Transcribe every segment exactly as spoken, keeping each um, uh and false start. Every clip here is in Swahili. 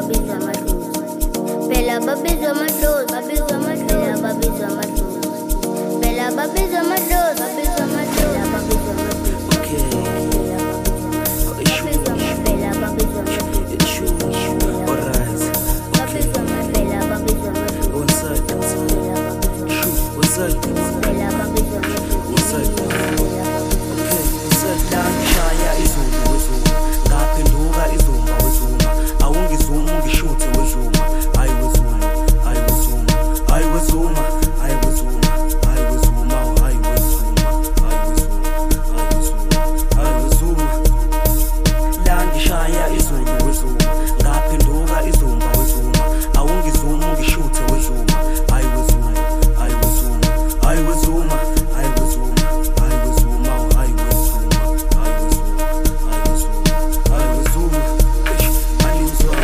babizwa amadlozi. Phela babizwa amadlozi, babizwa amadlozi, babizwa amadlozi. Phela babizwa amadlozi, babizwa amadlozi, babizwa amadlozi. Okay. Babizwa phela babizwa amadlozi. It's true. Alright. Babizwa phela babizwa amadlozi. What's up? True. What's up? Phela babizwa amadlozi. What's up? Okay. What's up? Langishaya izulu wezuma, ngaphenduka izumba wezuma. Awungizuma ungishuthe wezuma. Hayi wezuma, hayi wezuma, hayi wezuma, hayi wezuma, hayi wezuma, hayi wezuma, hayi wezuma, hayi wezuma, hayi wezuma. Langishaya izulu wezuma, ngaphenduka izumba wezuma. Awungizuma ungishuthe wezuma. Hayi wezuma, hayi wezuma, hayi wezuma, hayi wezuma, hayi wezuma, hayi wezuma, hayi wezuma, hayi wezuma, hayi wezuma. Alinzwa.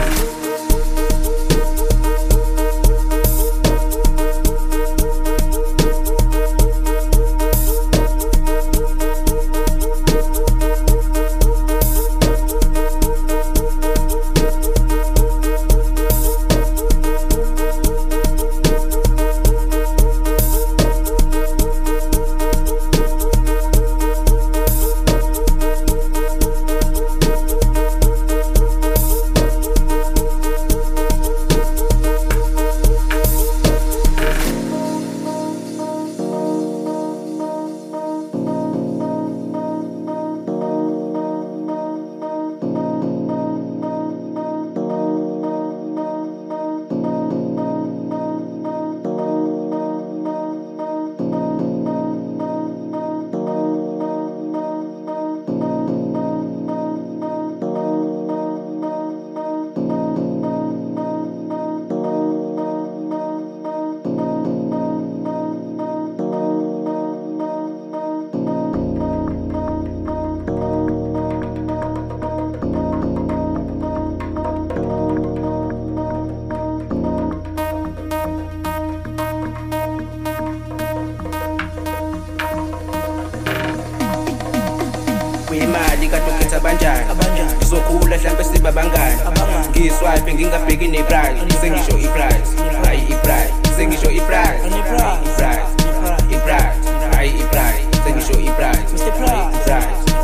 Imali katoketha banjani ngizokhula hlampe siba bangani ngiswipe ngingabheki neprice sengisho iprice hayi iprice sengisho iprice iprice iprice hayi iprice sengisho iprice iprice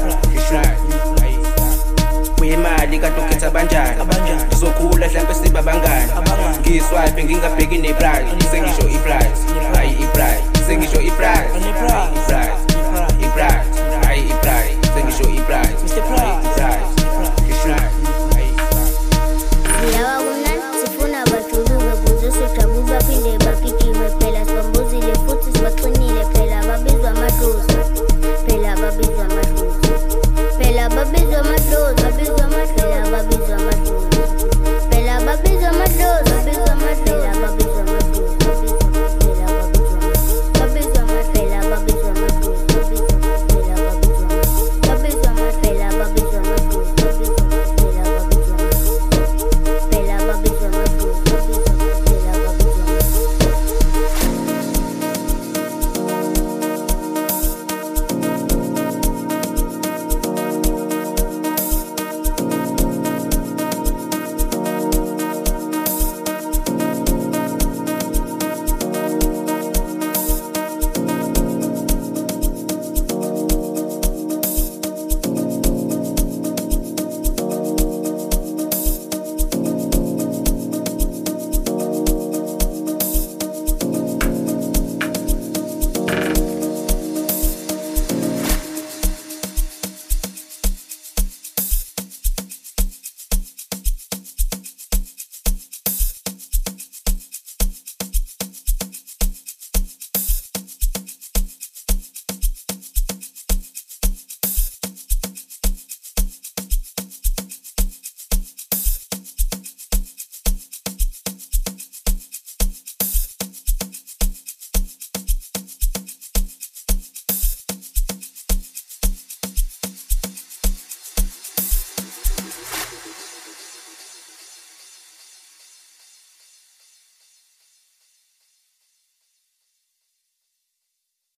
imali katoketha banjani ngizokhula hlampe siba bangani ngiswipe ngingabheki neprice sengisho iprice hayi iprice sengisho iprice iprice iprice